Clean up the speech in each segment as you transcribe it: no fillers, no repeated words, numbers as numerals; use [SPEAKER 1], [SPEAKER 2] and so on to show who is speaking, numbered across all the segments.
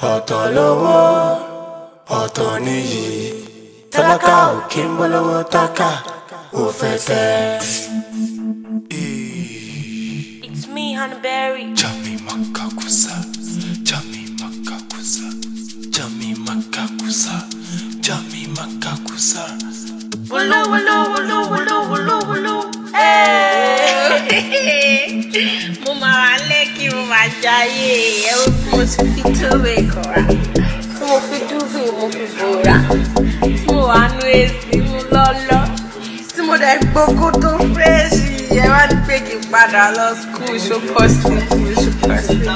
[SPEAKER 1] ọ̀tọ̀ lówó ọ̀tọ̀ níyì tálákà ò kí ń bọ́lọ́wọ́ tákà ò fẹsẹ̀.
[SPEAKER 2] It's me, Hanberry.
[SPEAKER 1] Jami Makakusa, Jami Makakusa, Jami Makakusa, Jami Makakusa.
[SPEAKER 2] Wolo, wolo, wolo, wolo, wolo, wolo. Mo máa wà lẹ́kì, mo máa jayé. Ẹ wo bí mo ti fi tówe kọ̀ra. Tí mo fi dúfì, mo fi bòrà. Tí mo wà nú èsì, mo lọ́lọ́. Tí mo dẹ̀ gbogbo tó fírẹ́ṣì. Ẹ wá ní pé kí n padà lọ skul ṣó possible, ṣó possible.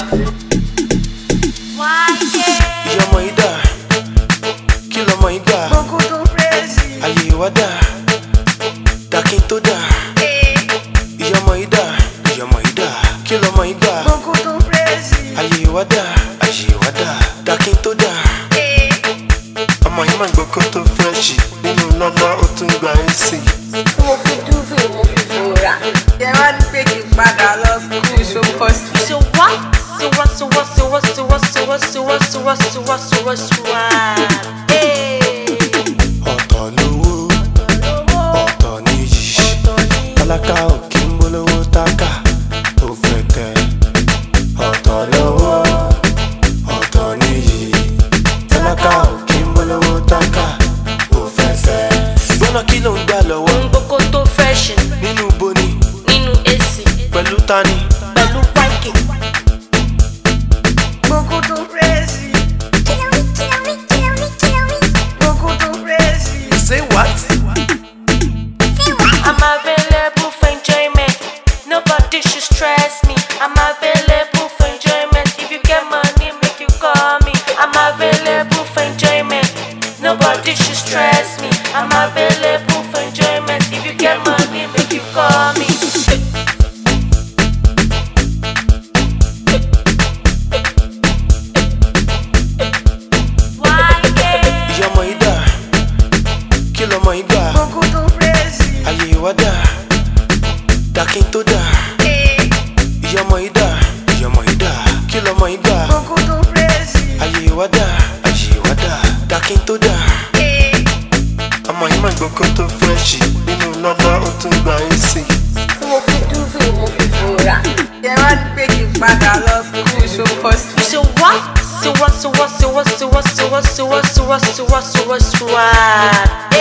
[SPEAKER 2] Wáyé.
[SPEAKER 1] Ìyá ọmọ yìí dà, kí lọmọ yìí dà?
[SPEAKER 2] Gbogbo tó fírẹ́ṣì.
[SPEAKER 1] Ayé ìwà dà, dàkín tó dà. Ìyá ọmọ yìí dà, ìyá ọmọ yìí dà, kí lọmọ yìí dà?
[SPEAKER 2] Gbogbo tó fírẹ́ṣì.
[SPEAKER 1] Ayé ìwà dà, ayé ìwà dà, dàkín tó dà. Ọmọ yìí máa ń gbogbo tó fírẹ́ṣì nínú lọ́lọ́ ó tún gba èsì.
[SPEAKER 2] Mo fi dúfì, mo fi bòrà. Ẹ wá ní pé kí n padà lọ skul ṣó possible. So what? So what? So what? So what? So what? So what? So what? So what? So what? So what? So what?
[SPEAKER 1] Ọ̀tọ̀ lówó ọ̀tọ̀ níyì tálákà ò kí ń bọ́lọ́wọ́ tákà ò fẹ̀tẹ̀. Ọ̀tọ̀ lówó ọ̀tọ̀ níyì tálákà ò kí ń bọ́lọ́wọ́ tákà ò fẹsẹ̀. Gbọ́nà kí ló ń gbà lọ́wọ́?
[SPEAKER 2] Gbogbo tó fresh
[SPEAKER 1] Nínú boni
[SPEAKER 2] nínú AC
[SPEAKER 1] pẹ̀lú tani?
[SPEAKER 2] pẹ̀lú wáìkì. Gbogbo tó fresh. Gbogbo tó fresh.
[SPEAKER 1] Say what?
[SPEAKER 2] I'm available for enjoyment. Nobody should stress me. I'm available for enjoyment. If you get money, make you call me. I'm available for enjoyment. Nobody should stress me. I'm available for enjoyment. If you get money, make you call me.
[SPEAKER 1] Ìyá ọmọ yìí dà, kí lọmọ yìí dà?
[SPEAKER 2] Gbogbo tó fresh.
[SPEAKER 1] Ayé ìwà dà, dàkín tó dà. Ìyá ọmọ yìí dà, ìyá ọmọ yìí dà, kí lọmọ yìí dà?
[SPEAKER 2] Gbogbo tó fresh.
[SPEAKER 1] Ayé ìwà dà, ayé ìwà dà, dàkín tó dà. Ọmọ yìí máa ń gbogbo tó fírẹ́ṣì nínú lọ́lọ́ ó tún gba èsì.
[SPEAKER 2] Mo fi dúfì, mo fi bòrà. Ẹ wá ní pé kí n padà lọ skul ṣó possible. So what? So what? So what? So what? So what? So what? So what? So what? So what? So what? So what?